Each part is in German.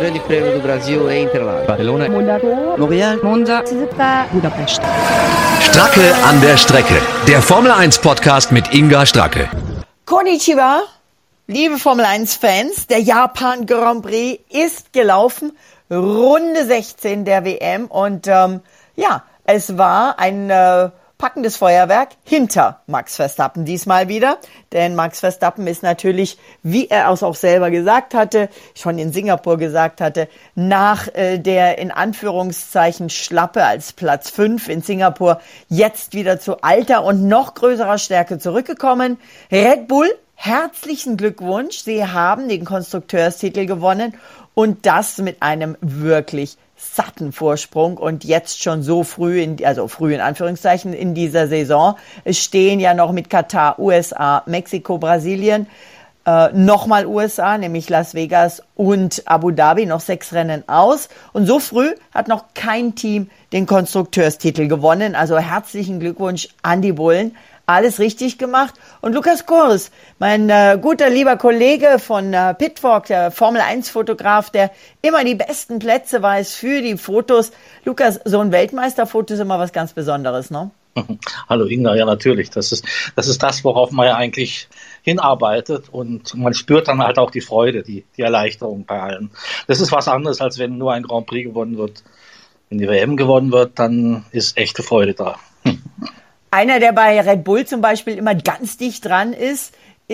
Grande Prêmio do Brasil em Interlagos. Barcelona, Monaco, Montreal, Monza, Budapest. Stracke an der Strecke. Der Formel 1 Podcast mit Inga Stracke. Konnichiwa, liebe Formel 1 Fans. Der Japan Grand Prix ist gelaufen. Runde 16 der WM. Und es war ein packendes Feuerwerk hinter Max Verstappen diesmal wieder. Denn Max Verstappen ist natürlich, wie er es auch selber gesagt hatte, schon in Singapur gesagt hatte, nach der in Anführungszeichen Schlappe als Platz 5 in Singapur jetzt wieder zu alter und noch größerer Stärke zurückgekommen. Red Bull, herzlichen Glückwunsch. Sie haben den Konstrukteurstitel gewonnen und das mit einem wirklich satten Vorsprung und jetzt schon so früh, früh in Anführungszeichen in dieser Saison. Es stehen ja noch mit Katar, USA, Mexiko, Brasilien, nochmal USA, nämlich Las Vegas und Abu Dhabi, noch 6 Rennen aus. Und so früh hat noch kein Team den Konstrukteurstitel gewonnen. Also herzlichen Glückwunsch an die Bullen. Alles richtig gemacht. Und Lukas Kors, mein guter, lieber Kollege von Pitwalk, der Formel-1-Fotograf, der immer die besten Plätze weiß für die Fotos. Lukas, so ein Weltmeisterfoto ist immer was ganz Besonderes, ne? Hallo Inga, ja natürlich. Das ist das, worauf man ja eigentlich hinarbeitet und man spürt dann halt auch die Freude, die Erleichterung bei allen. Das ist was anderes, als wenn nur ein Grand Prix gewonnen wird. Wenn die WM gewonnen wird, dann ist echte Freude da. Einer, der bei Red Bull zum Beispiel immer ganz dicht dran ist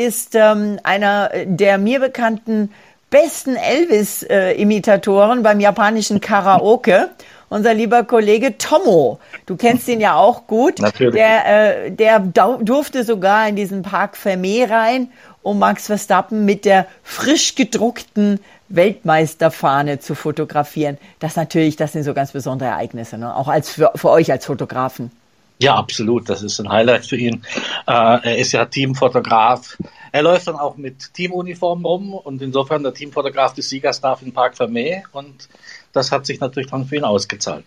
einer der mir bekannten besten Elvis-Imitatoren beim japanischen Karaoke. Unser lieber Kollege Tommo. Du kennst ihn ja auch gut. Natürlich. Der durfte sogar in diesen Parc Fermé rein, um Max Verstappen mit der frisch gedruckten Weltmeisterfahne zu fotografieren. Das sind so ganz besondere Ereignisse, ne? Auch für euch als Fotografen. Ja, absolut. Das ist ein Highlight für ihn. Er ist ja Teamfotograf. Er läuft dann auch mit Teamuniform rum und insofern der Teamfotograf des Siegers darf in Parc Fermé und das hat sich natürlich dann für ihn ausgezahlt.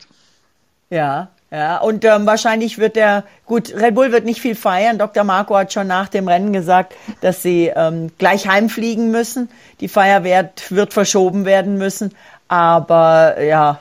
Ja, und wahrscheinlich Red Bull wird nicht viel feiern. Dr. Marco hat schon nach dem Rennen gesagt, dass sie gleich heimfliegen müssen. Die Feier wird verschoben werden müssen. Aber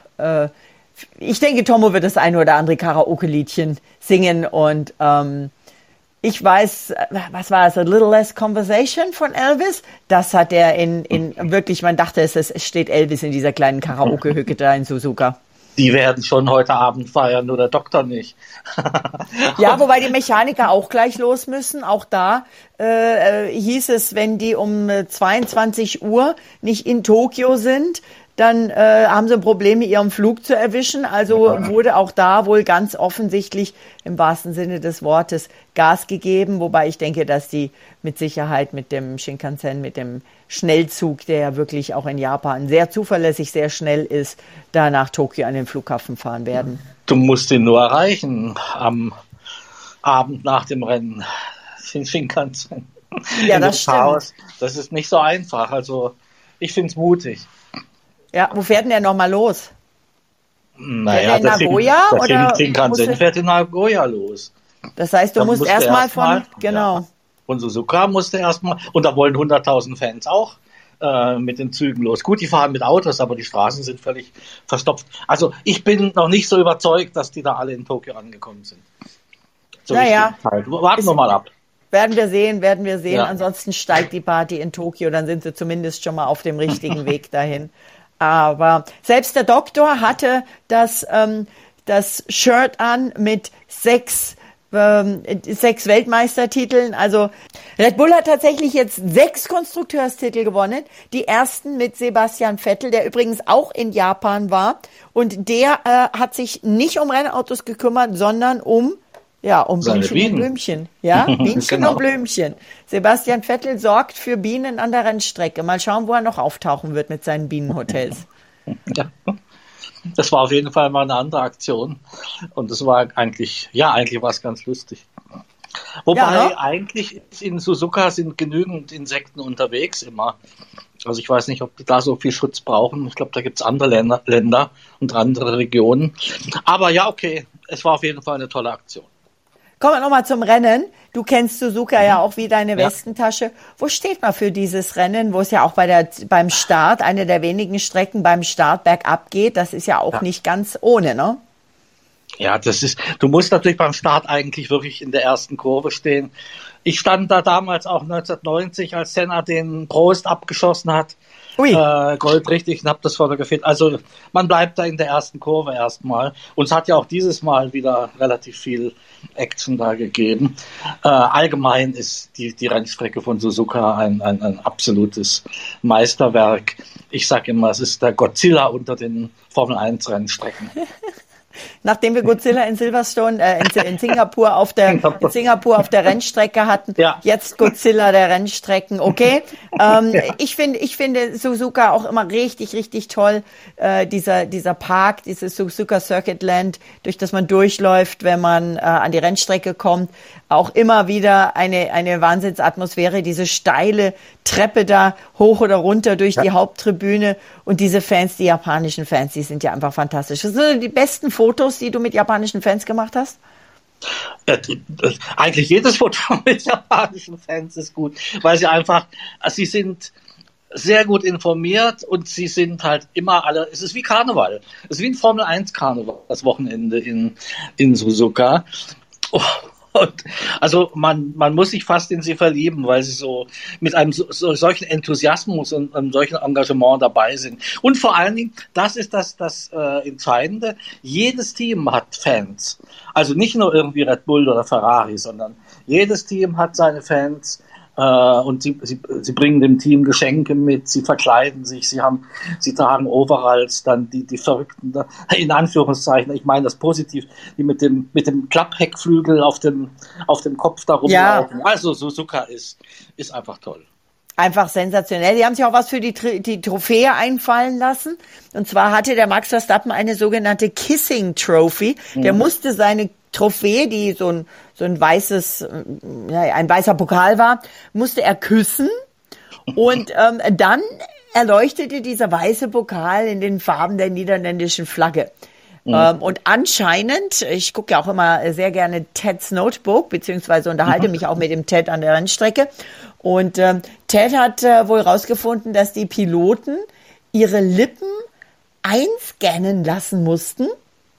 ich denke, Tommo wird das eine oder andere Karaoke-Liedchen singen und ich weiß, was war es, A Little Less Conversation von Elvis? Das hat er in wirklich, man dachte, es steht Elvis in dieser kleinen Karaoke-Hütte da in Suzuka. Die werden schon heute Abend feiern, nur der Doktor nicht. Ja, wobei die Mechaniker auch gleich los müssen. Auch da hieß es, wenn die um 22 Uhr nicht in Tokio sind, dann haben sie ein Problem, ihren Flug zu erwischen. Also wurde auch da wohl ganz offensichtlich im wahrsten Sinne des Wortes Gas gegeben. Wobei ich denke, dass die mit Sicherheit mit dem Shinkansen, mit dem Schnellzug, der ja wirklich auch in Japan sehr zuverlässig, sehr schnell ist, da nach Tokio an den Flughafen fahren werden. Du musst ihn nur erreichen am Abend nach dem Rennen. Den Shinkansen. Ja, das stimmt. Das ist nicht so einfach. Also ich finde es mutig. Ja, wo fährt denn der nochmal los? Naja, in Nagoya? Der Shinkansen fährt in Nagoya los. Das heißt, du musst erstmal von Suzuka musste erstmal, und da wollen 100.000 Fans auch mit den Zügen los. Gut, die fahren mit Autos, aber die Straßen sind völlig verstopft. Also ich bin noch nicht so überzeugt, dass die da alle in Tokio angekommen sind. So naja. Warten wir mal ab. Werden wir sehen. Ja. Ansonsten steigt die Party in Tokio, dann sind sie zumindest schon mal auf dem richtigen Weg dahin. Aber selbst der Doktor hatte das Shirt an mit 6 Weltmeistertiteln. Also Red Bull hat tatsächlich jetzt 6 Konstrukteurstitel gewonnen. Die ersten mit Sebastian Vettel, der übrigens auch in Japan war. Und der hat sich nicht um Rennautos gekümmert, sondern um Bienchen und Blümchen. Ja, Bienchen genau. Und Blümchen. Sebastian Vettel sorgt für Bienen an der Rennstrecke. Mal schauen, wo er noch auftauchen wird mit seinen Bienenhotels. Ja. Das war auf jeden Fall mal eine andere Aktion. Und das war eigentlich war es ganz lustig. Wobei eigentlich in Suzuka sind genügend Insekten unterwegs immer. Also ich weiß nicht, ob die da so viel Schutz brauchen. Ich glaube, da gibt es andere Länder und andere Regionen. Aber ja, okay, es war auf jeden Fall eine tolle Aktion. Kommen wir nochmal zum Rennen. Du kennst Suzuka ja auch wie deine Westentasche. Wo steht man für dieses Rennen, wo es ja auch beim Start, eine der wenigen Strecken beim Start bergab geht? Das ist ja auch nicht ganz ohne, ne? Ja, du musst natürlich beim Start eigentlich wirklich in der ersten Kurve stehen. Ich stand da damals auch 1990, als Senna den Prost abgeschossen hat. Goldrichtig, und habe das fotografiert. Also man bleibt da in der ersten Kurve erstmal. Und es hat ja auch dieses Mal wieder relativ viel Action da gegeben. Allgemein ist die Rennstrecke von Suzuka ein absolutes Meisterwerk. Ich sage immer, es ist der Godzilla unter den Formel-1-Rennstrecken. Nachdem wir Godzilla in Silverstone, in Singapur auf der Rennstrecke hatten, jetzt Godzilla der Rennstrecken, okay. Ich finde Suzuka auch immer richtig, richtig toll, dieser Park, dieses Suzuka Circuit Land, durch das man durchläuft, wenn man an die Rennstrecke kommt. Auch immer wieder eine Wahnsinnsatmosphäre, diese steile Treppe da hoch oder runter durch die Haupttribüne und diese Fans, die japanischen Fans, die sind ja einfach fantastisch. Das sind die besten Fotos, die du mit japanischen Fans gemacht hast? Eigentlich jedes Foto mit japanischen Fans ist gut, weil sie sind sehr gut informiert und sie sind halt immer alle, es ist wie Karneval, es ist wie ein Formel-1-Karneval, das Wochenende in Suzuka. Und also man muss sich fast in sie verlieben, weil sie so mit einem solchen Enthusiasmus und einem solchen Engagement dabei sind. Und vor allen Dingen, das ist das Entscheidende, jedes Team hat Fans. Also nicht nur irgendwie Red Bull oder Ferrari, sondern jedes Team hat seine Fans. Und sie bringen dem Team Geschenke mit, sie verkleiden sich, sie tragen Overalls, dann die Verrückten, in Anführungszeichen, ich meine das positiv, die mit dem Klappheckflügel auf dem Kopf da rumlaufen. Ja. Also Suzuka ist einfach toll. Einfach sensationell. Die haben sich auch was für die Trophäe einfallen lassen. Und zwar hatte der Max Verstappen eine sogenannte Kissing Trophy. Der musste seine Trophäe, die so ein weißer Pokal war, musste er küssen. Und dann erleuchtete dieser weiße Pokal in den Farben der niederländischen Flagge. Und anscheinend, ich gucke ja auch immer sehr gerne Ted's Notebook, beziehungsweise unterhalte mich auch mit dem Ted an der Rennstrecke. Und Ted hat wohl rausgefunden, dass die Piloten ihre Lippen einscannen lassen mussten,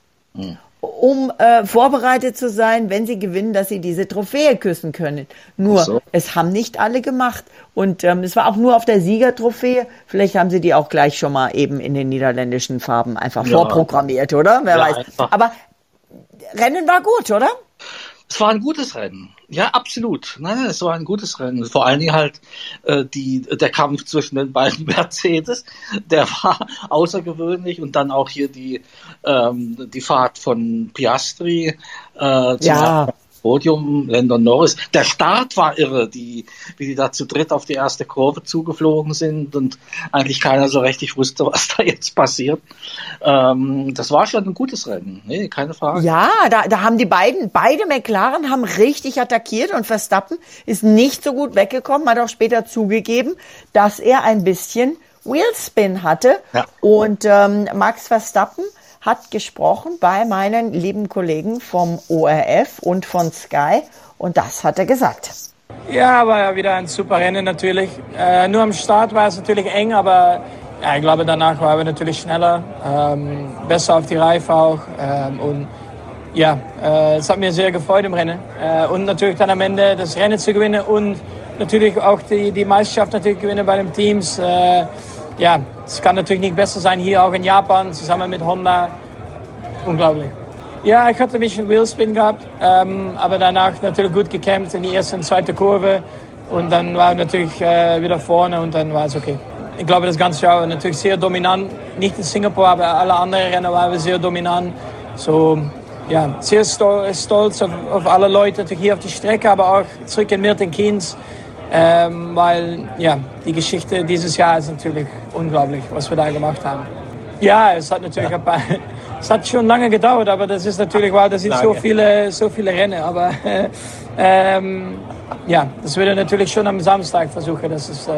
um vorbereitet zu sein, wenn sie gewinnen, dass sie diese Trophäe küssen können. Nur, es haben nicht alle gemacht. Und es war auch nur auf der Siegertrophäe. Vielleicht haben sie die auch gleich schon mal eben in den niederländischen Farben einfach vorprogrammiert, oder? Wer weiß. Einfach. Aber Rennen war gut, oder? Es war ein gutes Rennen. Ja, absolut. Nein, es war ein gutes Rennen. Vor allen Dingen halt der Kampf zwischen den beiden Mercedes, der war außergewöhnlich. Und dann auch hier die Fahrt von Piastri zum Podium, Lando Norris. Der Start war irre, wie die da zu dritt auf die erste Kurve zugeflogen sind und eigentlich keiner so richtig wusste, was da jetzt passiert. Das war schon ein gutes Rennen, nee, keine Frage. Ja, da haben beide McLaren haben richtig attackiert und Verstappen ist nicht so gut weggekommen, hat auch später zugegeben, dass er ein bisschen Wheelspin hatte. Ja. Und Max Verstappen hat gesprochen bei meinen lieben Kollegen vom ORF und von Sky und das hat er gesagt. Ja, war ja wieder ein super Rennen natürlich. Nur am Start war es natürlich eng, aber ja, ich glaube danach waren wir natürlich schneller, besser auf die Reife auch und ja, es hat mir sehr gefreut im Rennen und natürlich dann am Ende das Rennen zu gewinnen und natürlich auch die Meisterschaft natürlich gewinnen bei den Teams. Ja, es kann natürlich nicht besser sein hier auch in Japan, zusammen mit Honda. Unglaublich. Ja, ich hatte ein bisschen Wheelspin gehabt, aber danach natürlich gut gekämpft in die erste und zweite Kurve. Und dann war natürlich wieder vorne und dann war es okay. Ich glaube, das ganze Jahr war natürlich sehr dominant. Nicht in Singapur, aber alle anderen Rennen waren wir sehr dominant. So, ja, sehr stolz auf alle Leute natürlich hier auf die Strecke, aber auch zurück in Milton Keynes. Weil ja, die Geschichte dieses Jahr ist natürlich unglaublich, was wir da gemacht haben. Ja, es hat natürlich es hat schon lange gedauert, aber das ist natürlich, weil das sind so viele Rennen. Aber ja, das würde natürlich schon am Samstag versuchen, dass es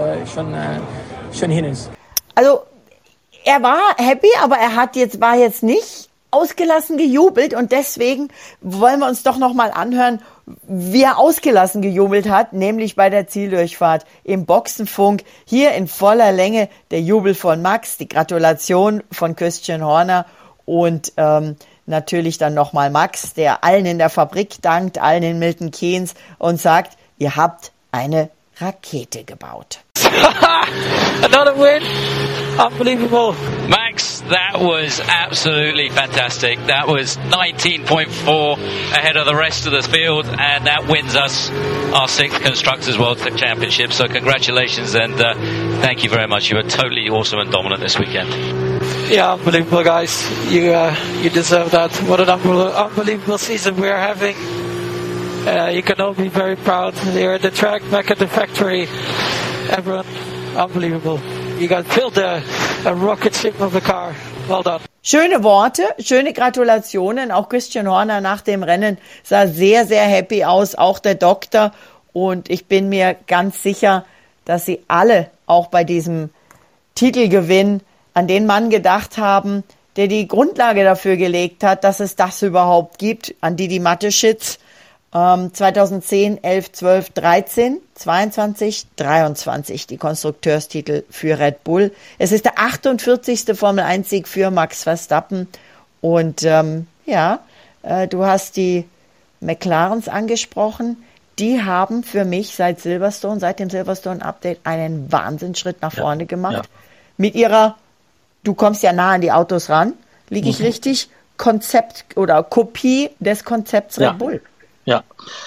schon hin ist. Also er war happy, aber war jetzt nicht ausgelassen gejubelt und deswegen wollen wir uns doch nochmal anhören, wie er ausgelassen gejubelt hat, nämlich bei der Zieldurchfahrt im Boxenfunk. Hier in voller Länge der Jubel von Max, die Gratulation von Christian Horner und natürlich dann nochmal Max, der allen in der Fabrik dankt, allen in Milton Keynes und sagt, ihr habt eine Rakete gebaut. Another win. Unbelievable. Max, that was absolutely fantastic. That was 19.4 ahead of the rest of the field, and that wins us our 6th Constructors World Championship. So congratulations, and thank you very much. You were totally awesome and dominant this weekend. Yeah, unbelievable, guys. You deserve that. What an unbelievable season we're having. You can all be very proud. Here at the track, back at the factory. Everyone, unbelievable. You guys built a rocket ship of a car. Well done. Schöne Worte, schöne Gratulationen. Auch Christian Horner nach dem Rennen sah sehr, sehr happy aus. Auch der Doktor. Und ich bin mir ganz sicher, dass sie alle auch bei diesem Titelgewinn an den Mann gedacht haben, der die Grundlage dafür gelegt hat, dass es das überhaupt gibt, an Didi Mateschitz. 2010, 11, 12, 13, 22, 23 die Konstrukteurstitel für Red Bull. Es ist der 48. Formel-1-Sieg für Max Verstappen. Und du hast die McLarens angesprochen. Die haben für mich seit dem Silverstone-Update einen Wahnsinnsschritt nach vorne gemacht. Ja. Mit ihrer, du kommst ja nah an die Autos ran, liege ich richtig, Konzept oder Kopie des Konzepts Red Bull. Ja,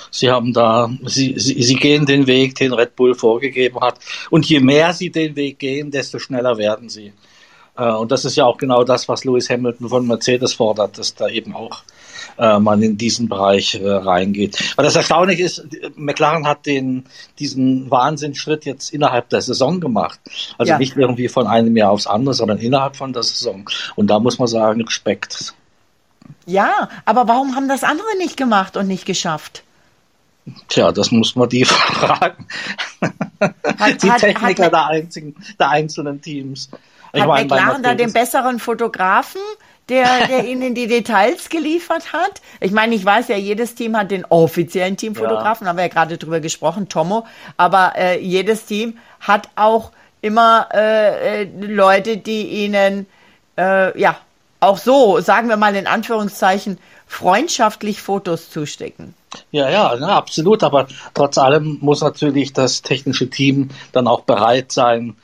sie gehen den Weg, den Red Bull vorgegeben hat. Und je mehr sie den Weg gehen, desto schneller werden sie. Und das ist ja auch genau das, was Lewis Hamilton von Mercedes fordert, dass da eben auch man in diesen Bereich reingeht. Aber das Erstaunliche ist, McLaren hat diesen Wahnsinnsschritt jetzt innerhalb der Saison gemacht. Also nicht irgendwie von einem Jahr aufs andere, sondern innerhalb von der Saison. Und da muss man sagen, Respekt. Ja, aber warum haben das andere nicht gemacht und nicht geschafft? Tja, das muss man die fragen. Die Techniker der einzelnen Teams. Hat McLaren da den besseren Fotografen, der ihnen die Details geliefert hat? Ich meine, ich weiß ja, jedes Team hat den offiziellen Teamfotografen, haben wir ja gerade drüber gesprochen, Tomo, aber jedes Team hat auch immer Leute, die ihnen auch so, sagen wir mal in Anführungszeichen, freundschaftlich Fotos zustecken. Ja, absolut. Aber trotz allem muss natürlich das technische Team dann auch bereit sein,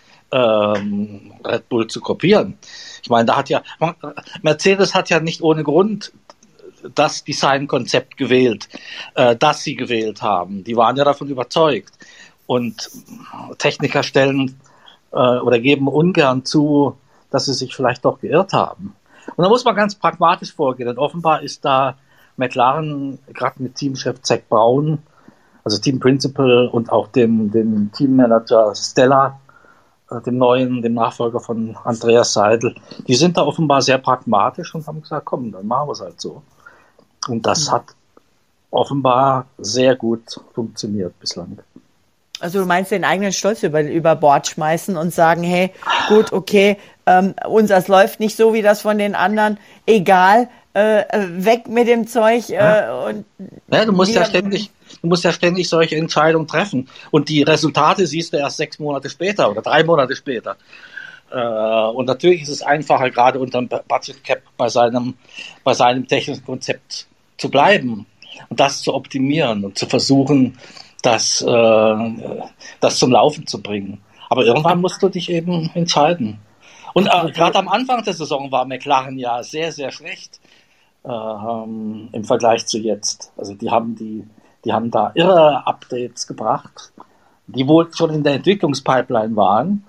Red Bull zu kopieren. Ich meine, Mercedes hat ja nicht ohne Grund das Designkonzept gewählt, das sie gewählt haben. Die waren ja davon überzeugt. Und Techniker stellen oder geben ungern zu, dass sie sich vielleicht doch geirrt haben. Und da muss man ganz pragmatisch vorgehen. Und offenbar ist da McLaren, gerade mit Teamchef Zak Brown, also Team Principal und auch dem Teammanager Stella, dem Nachfolger von Andreas Seidel, die sind da offenbar sehr pragmatisch und haben gesagt, komm, dann machen wir es halt so. Und das hat offenbar sehr gut funktioniert bislang. Also du meinst den eigenen Stolz über Bord schmeißen und sagen, hey, gut, okay, unseres läuft nicht so wie das von den anderen, egal, weg mit dem Zeug. Und du musst ja ständig solche Entscheidungen treffen. Und die Resultate siehst du erst 6 Monate später oder 3 Monate später. Und natürlich ist es einfacher, gerade unter dem Budget Cap bei seinem technischen Konzept zu bleiben und das zu optimieren und zu versuchen, das zum Laufen zu bringen. Aber irgendwann musst du dich eben entscheiden. Und gerade am Anfang der Saison war McLaren ja sehr, sehr schlecht im Vergleich zu jetzt. Also die haben da irre Updates gebracht, die wohl schon in der Entwicklungspipeline waren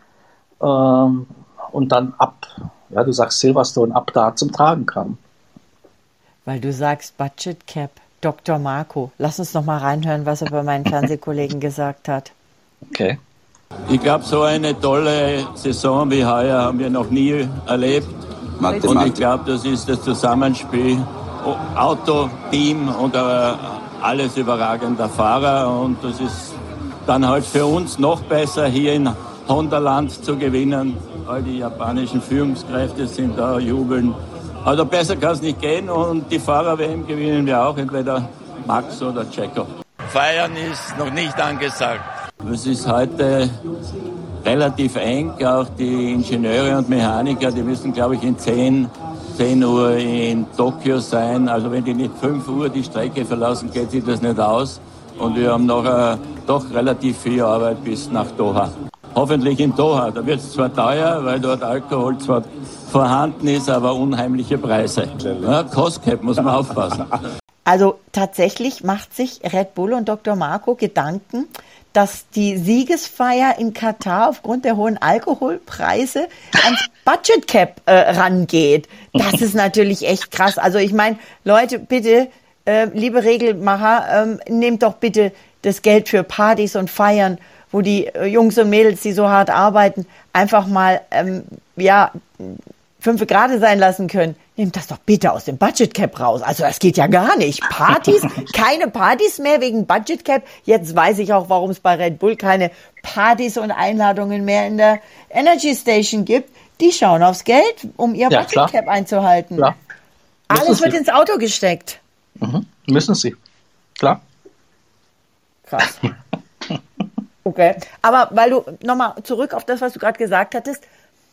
und dann du sagst Silverstone, ab da zum Tragen kam. Weil du sagst Budget Cap. Dr. Marco, lass uns noch mal reinhören, was er bei meinen Fernsehkollegen gesagt hat. Okay. Ich glaube, so eine tolle Saison wie heuer haben wir noch nie erlebt. Und ich glaube, das ist das Zusammenspiel Auto, Team und alles überragender Fahrer. Und das ist dann halt für uns noch besser, hier in Honda-Land zu gewinnen. All die japanischen Führungskräfte sind da, jubeln. Also besser kann es nicht gehen und die Fahrer-WM gewinnen wir auch, entweder Max oder Checo. Feiern ist noch nicht angesagt. Es ist heute relativ eng, auch die Ingenieure und Mechaniker, die müssen, glaube ich, in 10 Uhr in Tokio sein. Also wenn die nicht 5 Uhr die Strecke verlassen, geht sich das nicht aus. Und wir haben noch doch relativ viel Arbeit bis nach Doha. Hoffentlich in Doha. Da wird es zwar teuer, weil dort Alkohol zwar vorhanden ist, aber unheimliche Preise. Ja, Cost-Cap muss man aufpassen. Also tatsächlich macht sich Red Bull und Dr. Marco Gedanken, dass die Siegesfeier in Katar aufgrund der hohen Alkoholpreise ans Budget Cap rangeht. Das ist natürlich echt krass. Also ich meine, Leute, bitte, liebe Regelmacher, nehmt doch bitte das Geld für Partys und Feiern, wo die Jungs und Mädels, die so hart arbeiten, einfach mal 5 Grad sein lassen können. Nehmt das doch bitte aus dem Budget Cap raus. Also das geht ja gar nicht. Partys, keine Partys mehr wegen Budget Cap. Jetzt weiß ich auch, warum es bei Red Bull keine Partys und Einladungen mehr in der Energy Station gibt. Die schauen aufs Geld, um ihr Budget Cap einzuhalten. Klar. Alles wird ins Auto gesteckt. Müssen sie. Klar. Krass. Okay. Aber weil du nochmal zurück auf das, was du gerade gesagt hattest,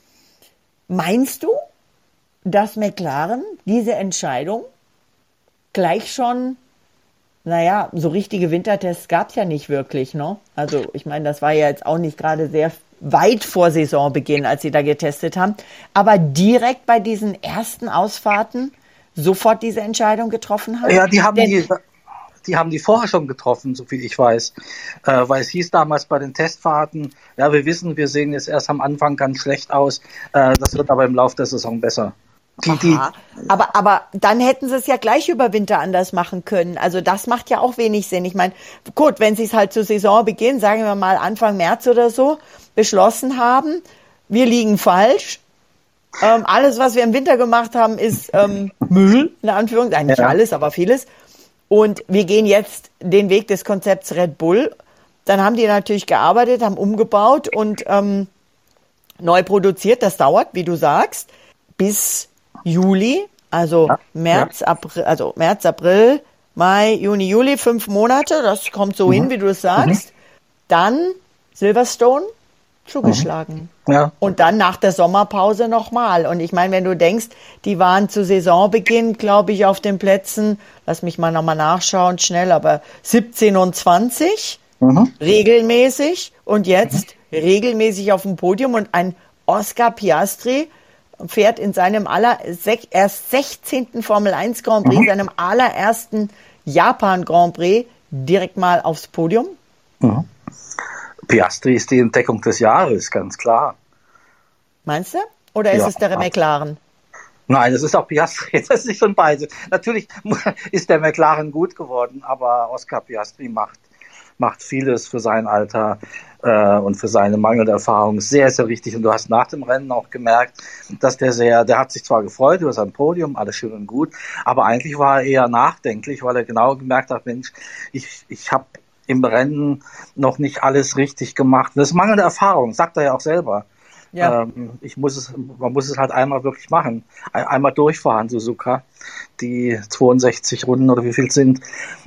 meinst du, dass McLaren diese Entscheidung gleich schon, so richtige Wintertests gab es ja nicht wirklich, ne? Also ich meine, das war ja jetzt auch nicht gerade sehr weit vor Saisonbeginn, als sie da getestet haben, aber direkt bei diesen ersten Ausfahrten sofort diese Entscheidung getroffen haben? Ja, die haben die vorher schon getroffen, so viel ich weiß. Weil es hieß damals bei den Testfahrten, ja, wir wissen, wir sehen jetzt erst am Anfang ganz schlecht aus, das wird aber im Laufe der Saison besser. Aber dann hätten sie es ja gleich über Winter anders machen können. Also das macht ja auch wenig Sinn. Ich meine, gut, wenn sie es halt zu Saisonbeginn, sagen wir mal Anfang März oder so, beschlossen haben, wir liegen falsch. Alles, was wir im Winter gemacht haben, ist Müll, in Anführungszeichen. Nicht alles, aber vieles. Und wir gehen jetzt den Weg des Konzepts Red Bull. Dann haben die natürlich gearbeitet, haben umgebaut und neu produziert. Das dauert, wie du sagst, bis Juli, also März, April, Mai, Juni, Juli, 5 Monate. Das kommt so hin, wie du es sagst. Dann Silverstone zugeschlagen. Ja. Und dann nach der Sommerpause nochmal. Und ich meine, wenn du denkst, die waren zu Saisonbeginn, glaube ich, auf den Plätzen, lass mich mal nochmal nachschauen, schnell, aber 17 und 20, regelmäßig. Und jetzt regelmäßig auf dem Podium. Und ein Oscar Piastri fährt in seinem erst 16. Formel 1 Grand Prix, seinem allerersten Japan Grand Prix, direkt mal aufs Podium. Piastri ist die Entdeckung des Jahres, ganz klar. Meinst du? Oder ist es der McLaren? Nein, es ist auch Piastri, das ist schon beide. Natürlich ist der McLaren gut geworden, aber Oscar Piastri macht vieles für sein Alter und für seine mangelnde Erfahrung sehr, sehr richtig. Und du hast nach dem Rennen auch gemerkt, dass der hat sich zwar gefreut über sein Podium, alles schön und gut, aber eigentlich war er eher nachdenklich, weil er genau gemerkt hat, Mensch, ich habe im Rennen noch nicht alles richtig gemacht. Das ist mangelnde Erfahrung, sagt er ja auch selber. Ja. Man muss es halt einmal wirklich machen. Einmal durchfahren, Suzuka, die 62 Runden oder wie viel sind.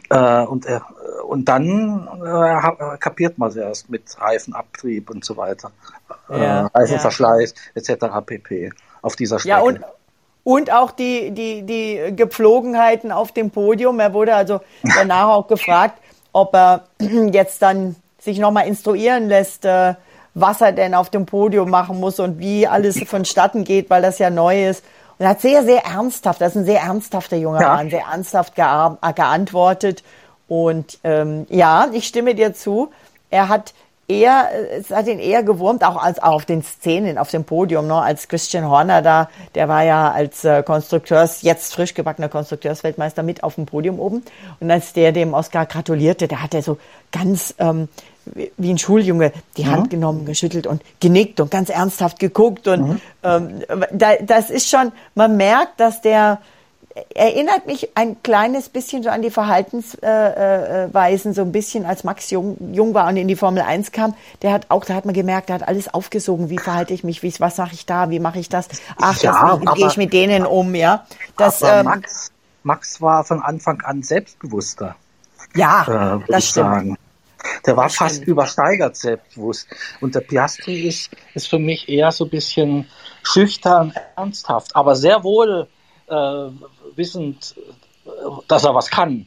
Und dann kapiert man es erst mit Reifenabtrieb und so weiter. Reifenverschleiß etc. pp. Auf dieser Strecke. Ja, und auch die Gepflogenheiten auf dem Podium. Er wurde also danach auch gefragt, ob er jetzt dann sich nochmal instruieren lässt, was er denn auf dem Podium machen muss und wie alles vonstatten geht, weil das ja neu ist. Und er hat sehr, sehr ernsthaft, das ist ein sehr ernsthafter junger Mann, sehr ernsthaft geantwortet. Und ich stimme dir zu, es hat ihn eher gewurmt, auch als auf den Szenen, auf dem Podium, ne, als Christian Horner da, der war ja als jetzt frisch gebackener Konstrukteursweltmeister mit auf dem Podium oben. Und als der dem Oscar gratulierte, da hat er so ganz wie ein Schuljunge die Hand genommen, geschüttelt und genickt und ganz ernsthaft geguckt. Und das ist schon, man merkt, dass der erinnert mich ein kleines bisschen so an die Verhaltensweisen, so ein bisschen, als Max jung war und in die Formel 1 kam. Da hat man gemerkt, der hat alles aufgesogen. Wie verhalte ich mich? Was mache ich da? Wie mache ich das? Wie gehe ich mit denen um? Ja, Max war von Anfang an selbstbewusster. Ja, das stimmt. Sagen. Der war fast übersteigert selbstbewusst. Und der Piastri ist für mich eher so ein bisschen schüchtern, ernsthaft, aber sehr wohl wissend, dass er was kann.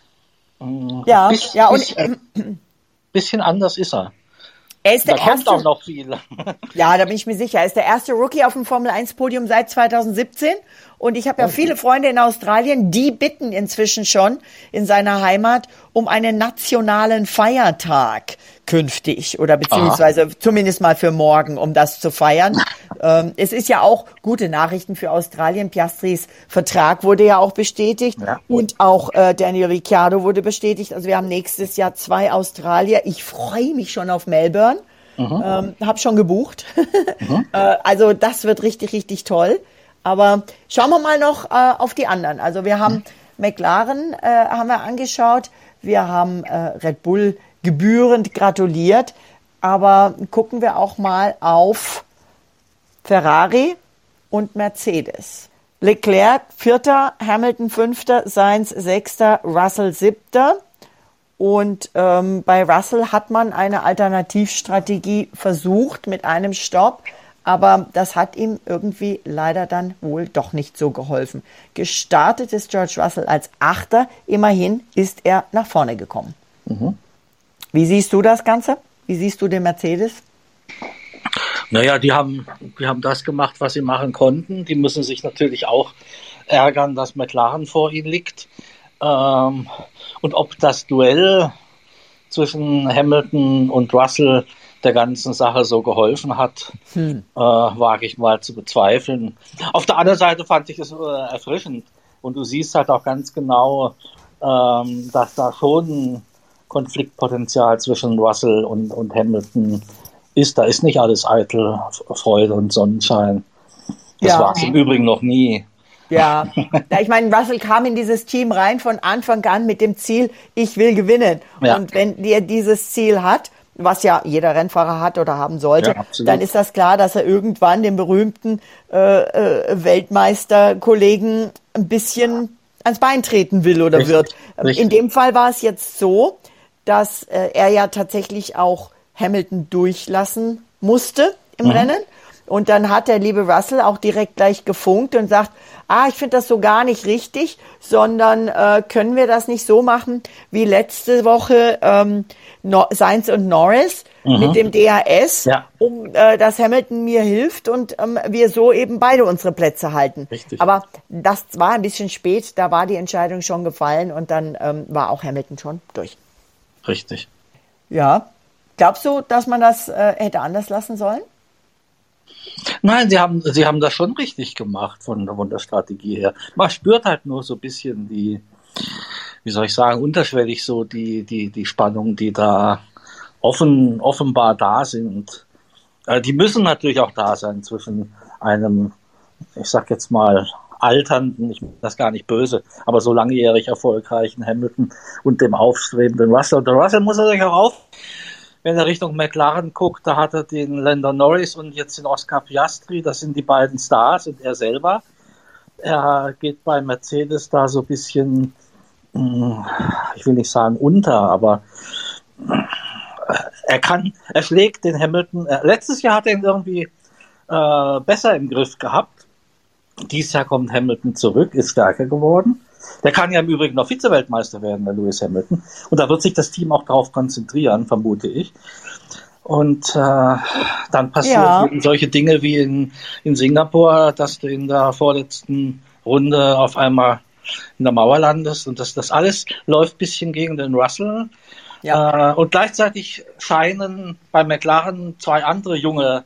Bisschen anders ist er. Er ist der erste, kommt auch noch viel. Ja, da bin ich mir sicher. Er ist der erste Rookie auf dem Formel-1-Podium seit 2017. Und ich habe ja viele Freunde in Australien, die bitten inzwischen schon in seiner Heimat um einen nationalen Feiertag künftig oder beziehungsweise zumindest mal für morgen, um das zu feiern. Es ist ja auch gute Nachrichten für Australien. Piastris Vertrag wurde ja auch bestätigt und auch Daniel Ricciardo wurde bestätigt. Also wir haben nächstes Jahr 2 Australier. Ich freue mich schon auf Melbourne. Habe schon gebucht. Also das wird richtig, richtig toll. Aber schauen wir mal noch auf die anderen. Also wir haben McLaren haben wir angeschaut. Wir haben Red Bull gebührend gratuliert. Aber gucken wir auch mal auf Ferrari und Mercedes. Leclerc 4., Hamilton 5., Sainz 6., Russell 7. Und bei Russell hat man eine Alternativstrategie versucht mit einem Stopp. Aber das hat ihm irgendwie leider dann wohl doch nicht so geholfen. Gestartet ist George Russell als 8. Immerhin ist er nach vorne gekommen. Wie siehst du das Ganze? Wie siehst du den Mercedes? Naja, die haben das gemacht, was sie machen konnten. Die müssen sich natürlich auch ärgern, dass McLaren vor ihnen liegt. Und ob das Duell zwischen Hamilton und Russell der ganzen Sache so geholfen hat, wage ich mal zu bezweifeln. Auf der anderen Seite fand ich es erfrischend. Und du siehst halt auch ganz genau, dass da schon Konfliktpotenzial zwischen Russell und Hamilton ist. Da ist nicht alles eitel Freude und Sonnenschein. Das war es im Übrigen noch nie. Ja, ich meine, Russell kam in dieses Team rein von Anfang an mit dem Ziel, ich will gewinnen. Ja. Und wenn er dieses Ziel hat, was ja jeder Rennfahrer hat oder haben sollte, dann ist das klar, dass er irgendwann den berühmten Weltmeisterkollegen ein bisschen ans Bein treten will oder wird. In dem Fall war es jetzt so, dass er ja tatsächlich auch Hamilton durchlassen musste im Rennen. Und dann hat der liebe Russell auch direkt gleich gefunkt und sagt, ich finde das so gar nicht richtig, sondern können wir das nicht so machen wie letzte Woche Sainz und Norris mit dem DRS, dass Hamilton mir hilft und wir so eben beide unsere Plätze halten. Richtig. Aber das war ein bisschen spät, da war die Entscheidung schon gefallen und dann war auch Hamilton schon durch. Richtig. Ja. Glaubst du, dass man das hätte anders lassen sollen? Nein, sie haben das schon richtig gemacht von der Strategie her. Man spürt halt nur so ein bisschen wie soll ich sagen, unterschwellig so die Spannungen, die da offenbar da sind. Die müssen natürlich auch da sein zwischen einem, ich sag jetzt mal, alternden, ich meine das gar nicht böse, aber so langjährig erfolgreichen Hamilton und dem aufstrebenden Russell. Und der Russell muss natürlich auch wenn er Richtung McLaren guckt, da hat er den Lando Norris und jetzt den Oscar Piastri, das sind die beiden Stars und er selber. Er geht bei Mercedes da so ein bisschen, ich will nicht sagen unter, aber er schlägt den Hamilton. Letztes Jahr hat er ihn irgendwie besser im Griff gehabt. Dieses Jahr kommt Hamilton zurück, ist stärker geworden. Der kann ja im Übrigen noch Vize-Weltmeister werden, der Lewis Hamilton. Und da wird sich das Team auch darauf konzentrieren, vermute ich. Und dann passieren solche Dinge wie in Singapur, dass du in der vorletzten Runde auf einmal in der Mauer landest. Und das alles läuft ein bisschen gegen den Russell. Ja. Und gleichzeitig scheinen bei McLaren 2 andere junge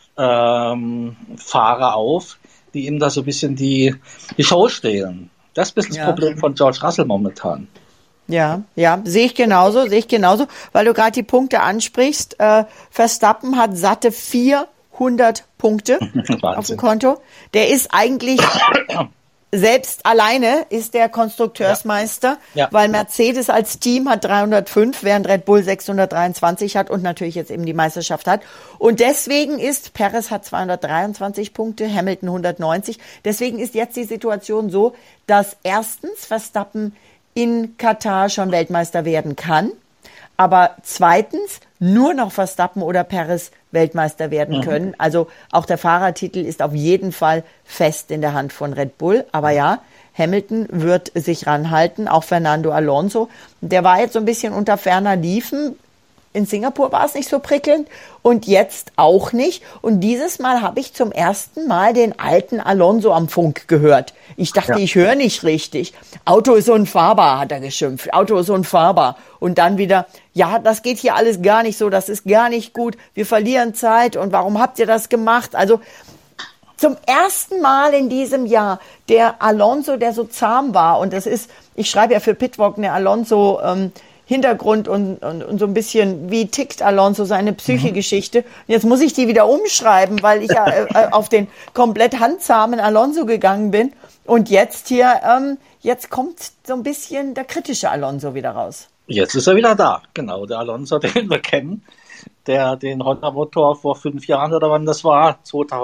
Fahrer auf, die ihm da so ein bisschen die Show stehlen. Das ist ein bisschen das Problem von George Russell momentan. Ja, sehe ich genauso, weil du gerade die Punkte ansprichst. Verstappen hat satte 400 Punkte auf dem Konto. Der ist eigentlich selbst alleine ist der Konstrukteursmeister, weil Mercedes als Team hat 305, während Red Bull 623 hat und natürlich jetzt eben die Meisterschaft hat. Und deswegen ist, Perez hat 223 Punkte, Hamilton 190. Deswegen ist jetzt die Situation so, dass erstens Verstappen in Katar schon Weltmeister werden kann, aber zweitens nur noch Verstappen oder Perez Weltmeister werden können. Also auch der Fahrertitel ist auf jeden Fall fest in der Hand von Red Bull. Aber ja, Hamilton wird sich ranhalten, auch Fernando Alonso. Der war jetzt so ein bisschen unter ferner Liefen. In Singapur war es nicht so prickelnd und jetzt auch nicht. Und dieses Mal habe ich zum ersten Mal den alten Alonso am Funk gehört. Ich dachte, ich höre nicht richtig. Auto ist unfahrbar, hat er geschimpft. Auto ist unfahrbar. Und dann wieder, ja, das geht hier alles gar nicht so, das ist gar nicht gut. Wir verlieren Zeit und warum habt ihr das gemacht? Also zum ersten Mal in diesem Jahr der Alonso, der so zahm war. Und das ist, ich schreibe ja für Pitwalk eine Alonso Hintergrund und so ein bisschen, wie tickt Alonso, seine Psychegeschichte. Und jetzt muss ich die wieder umschreiben, weil ich ja auf den komplett handzahmen Alonso gegangen bin. Und jetzt hier, jetzt kommt so ein bisschen der kritische Alonso wieder raus. Jetzt ist er wieder da, genau, der Alonso, den wir kennen, der den Honda-Motor vor 5 Jahren oder wann das war,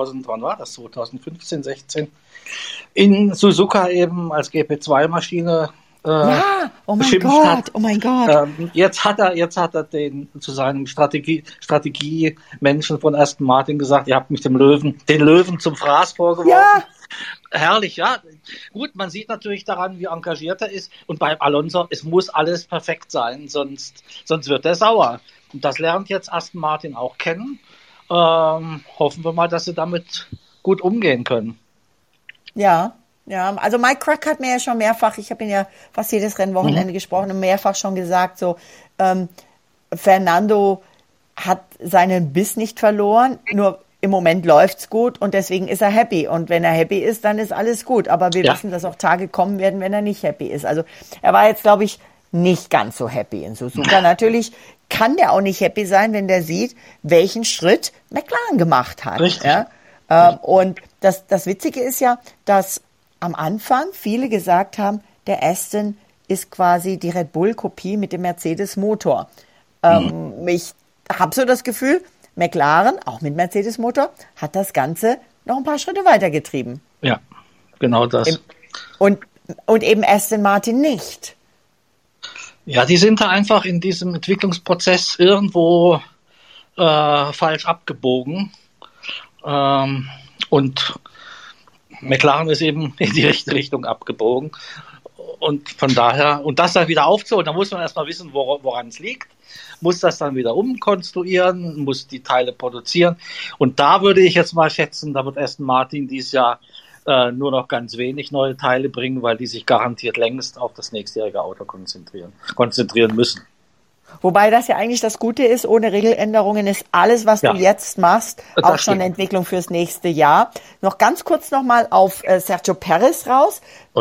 2015, 16, in Suzuka eben als GP2-Maschine oh mein Gott. Jetzt hat er den zu seinem Strategie-Menschen von Aston Martin gesagt, ihr habt mich den Löwen zum Fraß vorgeworfen. Ja. Herrlich, ja. Gut, man sieht natürlich daran, wie engagiert er ist. Und bei Alonso, es muss alles perfekt sein, sonst wird er sauer. Und das lernt jetzt Aston Martin auch kennen. Hoffen wir mal, dass sie damit gut umgehen können. Ja, also Mike Crack hat mir ja schon mehrfach, ich habe ihn ja fast jedes Rennwochenende gesprochen und mehrfach schon gesagt, so Fernando hat seinen Biss nicht verloren, nur im Moment läuft's gut und deswegen ist er happy. Und wenn er happy ist, dann ist alles gut. Aber wir wissen, dass auch Tage kommen werden, wenn er nicht happy ist. Also er war jetzt, glaube ich, nicht ganz so happy in Suzuka. Natürlich kann der auch nicht happy sein, wenn der sieht, welchen Schritt McLaren gemacht hat. Ja? Und das Witzige ist ja, dass am Anfang viele gesagt haben, der Aston ist quasi die Red Bull-Kopie mit dem Mercedes-Motor. Ich habe so das Gefühl, McLaren, auch mit Mercedes-Motor, hat das Ganze noch ein paar Schritte weitergetrieben. Ja, genau das. Und eben Aston Martin nicht. Ja, die sind da einfach in diesem Entwicklungsprozess irgendwo falsch abgebogen. Und McLaren ist eben in die richtige Richtung abgebogen. Und von daher, und das dann wieder aufzuholen, da muss man erstmal wissen, woran es liegt. Muss das dann wieder umkonstruieren, muss die Teile produzieren. Und da würde ich jetzt mal schätzen, da wird Aston Martin dieses Jahr nur noch ganz wenig neue Teile bringen, weil die sich garantiert längst auf das nächstjährige Auto konzentrieren müssen. Wobei das ja eigentlich das Gute ist, ohne Regeländerungen ist alles, was du jetzt machst, auch schon eine Entwicklung fürs nächste Jahr. Noch ganz kurz nochmal auf Sergio Perez raus.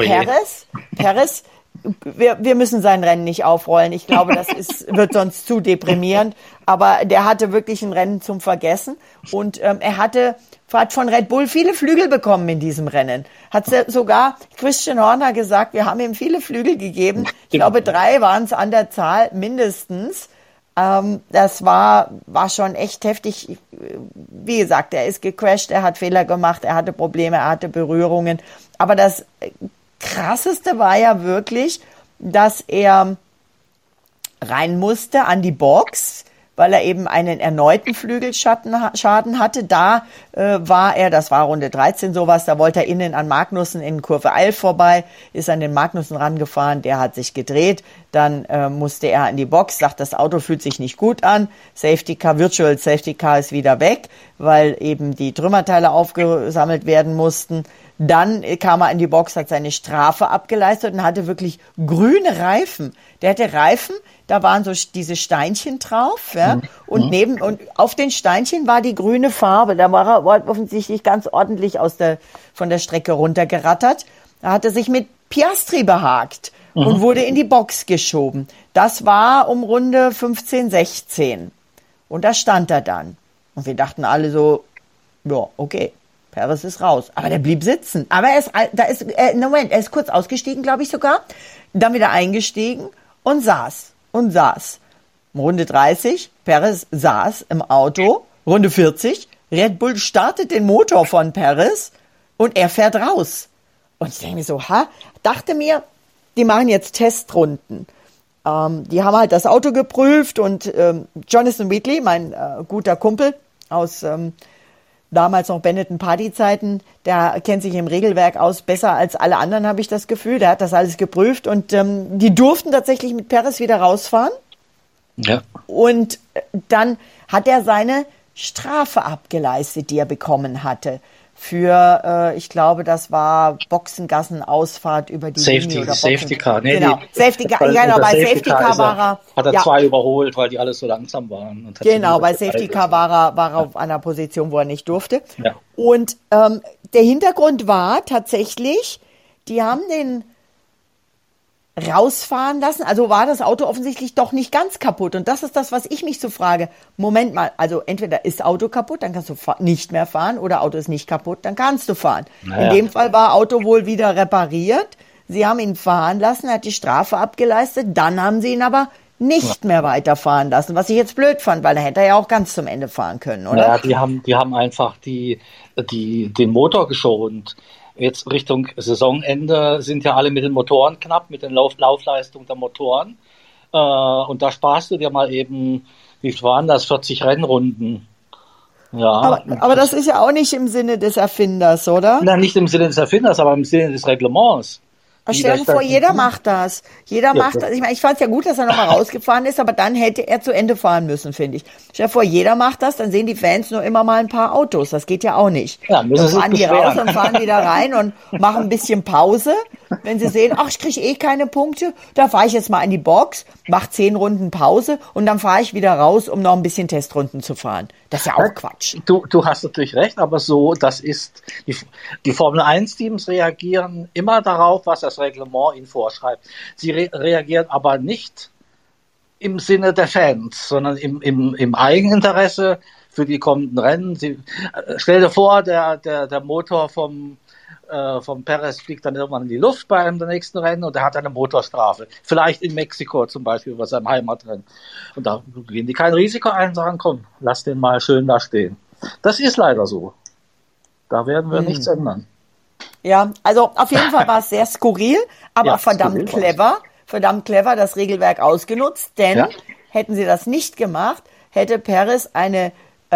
Perez, wir müssen sein Rennen nicht aufrollen. Ich glaube, das wird sonst zu deprimierend. Aber der hatte wirklich ein Rennen zum Vergessen. Und er hat von Red Bull viele Flügel bekommen in diesem Rennen. Hat sogar Christian Horner gesagt, wir haben ihm viele Flügel gegeben. Ich glaube, 3 waren es an der Zahl mindestens. Das war schon echt heftig. Wie gesagt, er ist gecrashed, er hat Fehler gemacht, er hatte Probleme, er hatte Berührungen. Aber das Krasseste war ja wirklich, dass er rein musste an die Box, weil er eben einen erneuten Flügelschaden hatte. Da das war Runde 13 sowas, da wollte er innen an Magnussen in Kurve 11 vorbei, ist an den Magnussen rangefahren, der hat sich gedreht, dann musste er an die Box, sagt, das Auto fühlt sich nicht gut an, Virtual Safety Car ist wieder weg, weil eben die Trümmerteile aufgesammelt werden mussten. Dann kam er in die Box, hat seine Strafe abgeleistet und hatte wirklich grüne Reifen. Der hatte Reifen, da waren so diese Steinchen drauf, ja, und auf den Steinchen war die grüne Farbe. Da war er offensichtlich ganz ordentlich von der Strecke runtergerattert. Da hat er sich mit Piastri behakt und wurde in die Box geschoben. Das war um Runde 15, 16. Und da stand er dann. Und wir dachten alle so, ja, okay. Perez ist raus. Aber der blieb sitzen. Aber er ist kurz ausgestiegen, glaube ich sogar. Dann wieder eingestiegen und saß. Runde 30, Perez saß im Auto. Runde 40, Red Bull startet den Motor von Perez und er fährt raus. Und ich denke mir so, dachte mir, die machen jetzt Testrunden. Die haben halt das Auto geprüft und Jonathan Wheatley, mein guter Kumpel aus damals noch Benetton-Party-Zeiten, der kennt sich im Regelwerk aus besser als alle anderen, habe ich das Gefühl. Der hat das alles geprüft und die durften tatsächlich mit Perez wieder rausfahren. Ja. Und dann hat er seine Strafe abgeleistet, die er bekommen hatte. Für, ich glaube, das war Boxengassenausfahrt über die Linie oder Safety Car. Nee, genau, Safety Car. Genau, bei Safety Car war er. Hat er 2 überholt, weil die alles so langsam waren. Und genau, bei Safety Car war er auf einer Position, wo er nicht durfte. Ja. Und der Hintergrund war tatsächlich, die haben den rausfahren lassen, also war das Auto offensichtlich doch nicht ganz kaputt. Und das ist das, was ich mich so frage. Moment mal, also entweder ist Auto kaputt, dann kannst du nicht mehr fahren, oder Auto ist nicht kaputt, dann kannst du fahren. Naja. In dem Fall war Auto wohl wieder repariert. Sie haben ihn fahren lassen, hat die Strafe abgeleistet, dann haben sie ihn aber nicht mehr weiterfahren lassen, was ich jetzt blöd fand, weil da hätte er ja auch ganz zum Ende fahren können, oder? Ja, die haben einfach den Motor geschont. Jetzt Richtung Saisonende sind ja alle mit den Motoren knapp, mit den Laufleistungen der Motoren. Und da sparst du dir mal eben, wie waren das, 40 Rennrunden. Ja. Aber das ist ja auch nicht im Sinne des Erfinders, oder? Na, nicht im Sinne des Erfinders, aber im Sinne des Reglements. Stell dir vor, jeder macht das. Jeder macht das. Ich meine, ich fand es ja gut, dass er nochmal rausgefahren ist, aber dann hätte er zu Ende fahren müssen, finde ich. Stell dir vor, jeder macht das, dann sehen die Fans nur immer mal ein paar Autos. Das geht ja auch nicht. Ja, dann fahren die raus und fahren wieder rein und machen ein bisschen Pause. Wenn sie sehen, ach, ich kriege keine Punkte, da fahre ich jetzt mal in die Box, mache 10 Runden Pause und dann fahre ich wieder raus, um noch ein bisschen Testrunden zu fahren. Das ist ja auch Quatsch. Du hast natürlich recht, aber so, das ist, die Formel-1-Teams reagieren immer darauf, was das Reglement ihnen vorschreibt. Sie reagieren aber nicht im Sinne der Fans, sondern im Eigeninteresse für die kommenden Rennen. Stell dir vor, der Motor vom Perez fliegt dann irgendwann in die Luft bei einem der nächsten Rennen und er hat eine Motorstrafe. Vielleicht in Mexiko zum Beispiel bei seinem Heimatrennen. Und da gehen die kein Risiko ein und sagen, komm, lass den mal schön da stehen. Das ist leider so. Da werden wir nichts ändern. Ja, also auf jeden Fall war es sehr skurril, aber ja, verdammt clever das Regelwerk ausgenutzt, denn hätten sie das nicht gemacht, hätte Perez eine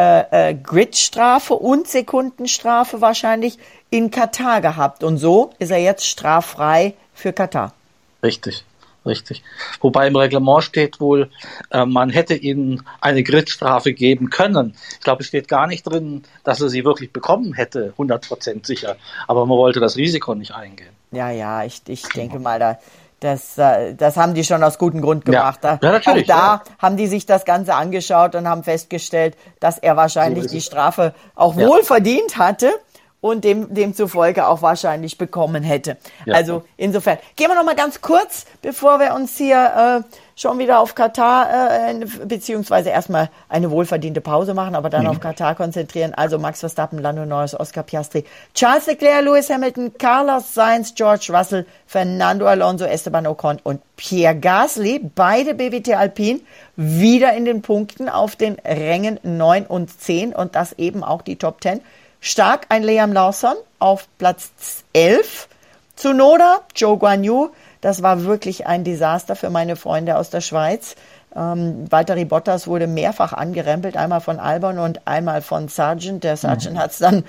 Gridstrafe und Sekundenstrafe wahrscheinlich in Katar gehabt. Und so ist er jetzt straffrei für Katar. Richtig. Wobei im Reglement steht wohl, man hätte ihm eine Gridstrafe geben können. Ich glaube, es steht gar nicht drin, dass er sie wirklich bekommen hätte, 100% sicher. Aber man wollte das Risiko nicht eingehen. Ja, ich denke mal, das haben die schon aus gutem Grund gemacht. Ja, natürlich. Auch da haben die sich das Ganze angeschaut und haben festgestellt, dass er wahrscheinlich die Strafe auch wohl verdient hatte und demzufolge auch wahrscheinlich bekommen hätte. Ja. Also insofern. Gehen wir noch mal ganz kurz, bevor wir uns hier schon wieder auf Katar, beziehungsweise erstmal eine wohlverdiente Pause machen, aber dann auf Katar konzentrieren. Also Max Verstappen, Lando Norris, Oscar Piastri, Charles Leclerc, Lewis Hamilton, Carlos Sainz, George Russell, Fernando Alonso, Esteban Ocon und Pierre Gasly, beide BWT Alpine, wieder in den Punkten auf den Rängen 9 und 10 und das eben auch die Top 10. Stark ein Liam Lawson auf Platz 11. Tsunoda, Zhou Guanyu, das war wirklich ein Desaster für meine Freunde aus der Schweiz. Valtteri Bottas wurde mehrfach angerempelt, einmal von Albon und einmal von Sargent. Der Sargent hat es dann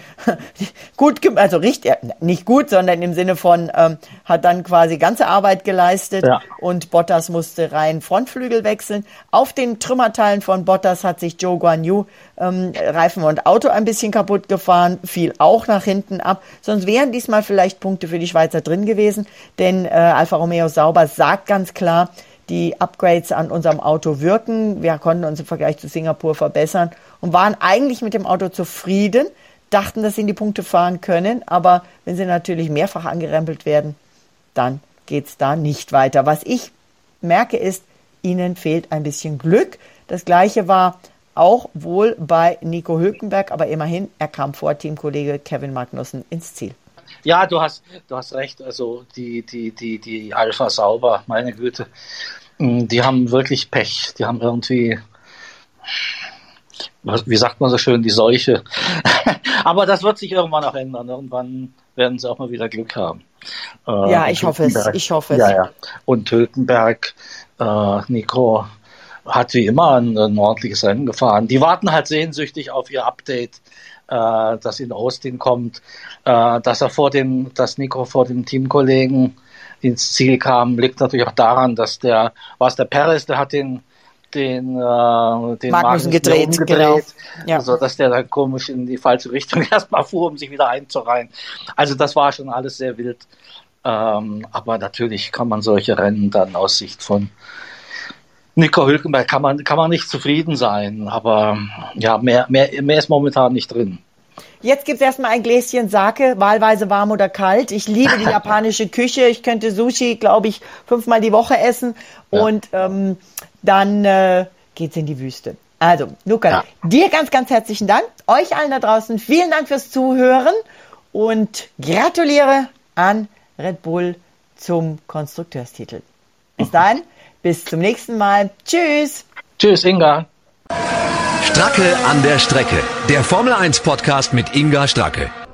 gut gemacht, also nicht gut, sondern im Sinne von, hat dann quasi ganze Arbeit geleistet und Bottas musste rein Frontflügel wechseln. Auf den Trümmerteilen von Bottas hat sich Zhou Guanyu Reifen und Auto ein bisschen kaputt gefahren, fiel auch nach hinten ab. Sonst wären diesmal vielleicht Punkte für die Schweizer drin gewesen, denn Alfa Romeo Sauber sagt ganz klar, die Upgrades an unserem Auto wirken. Wir konnten uns im Vergleich zu Singapur verbessern und waren eigentlich mit dem Auto zufrieden, dachten, dass sie in die Punkte fahren können, aber wenn sie natürlich mehrfach angerempelt werden, dann geht's da nicht weiter. Was ich merke ist, ihnen fehlt ein bisschen Glück. Das Gleiche war auch wohl bei Nico Hülkenberg, aber immerhin, er kam vor Teamkollege Kevin Magnussen ins Ziel. Ja, du hast recht. Also die Alpha Sauber, meine Güte, die haben wirklich Pech. Die haben irgendwie, wie sagt man so schön, die Seuche. Aber das wird sich irgendwann auch ändern. Irgendwann werden sie auch mal wieder Glück haben. Ja, ich hoffe es. Ja. Und Hülkenberg, Nico hat wie immer ein ordentliches Rennen gefahren. Die warten halt sehnsüchtig auf ihr Update, das in Austin kommt, dass Nico vor dem Teamkollegen ins Ziel kam, liegt natürlich auch daran, dass der Perez, der hat den Magnussen gedreht. Genau. Ja. Also, dass der dann komisch in die falsche Richtung erstmal fuhr, um sich wieder einzureihen. Also das war schon alles sehr wild. Aber natürlich kann man solche Rennen dann aus Sicht von Nico Hülkenberg kann man nicht zufrieden sein, aber ja, mehr ist momentan nicht drin. Jetzt gibt's erstmal ein Gläschen Sake, wahlweise warm oder kalt. Ich liebe die japanische Küche. Ich könnte Sushi, glaube ich, 5-mal die Woche essen. Ja. Und dann geht's in die Wüste. Also, Luca, dir ganz, ganz herzlichen Dank. Euch allen da draußen vielen Dank fürs Zuhören und gratuliere an Red Bull zum Konstrukteurstitel. Bis dahin. Bis zum nächsten Mal. Tschüss. Tschüss, Inga. Stracke an der Strecke. Der Formel 1 Podcast mit Inga Stracke.